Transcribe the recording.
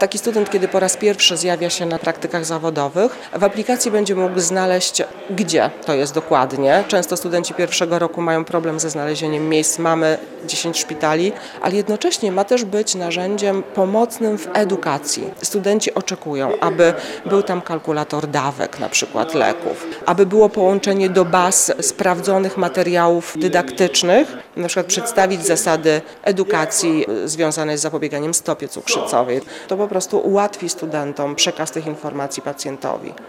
Taki student, kiedy po raz pierwszy zjawia się na praktykach zawodowych, w aplikacji będzie mógł znaleźć, gdzie to jest dokładnie. Często studenci pierwszego roku mają problem ze znalezieniem miejsc. Mamy 10 szpitali, ale jednocześnie ma też być narzędziem pomocnym w edukacji. Studenci oczekują, aby był tam kalkulator dawek, na przykład leków, aby było połączenie do baz sprawdzonych materiałów dydaktycznych, na przykład przedstawić zasady edukacji związanej z zapobieganiem stopie cukrzycowej. To po prostu ułatwi studentom przekaz tych informacji pacjentowi.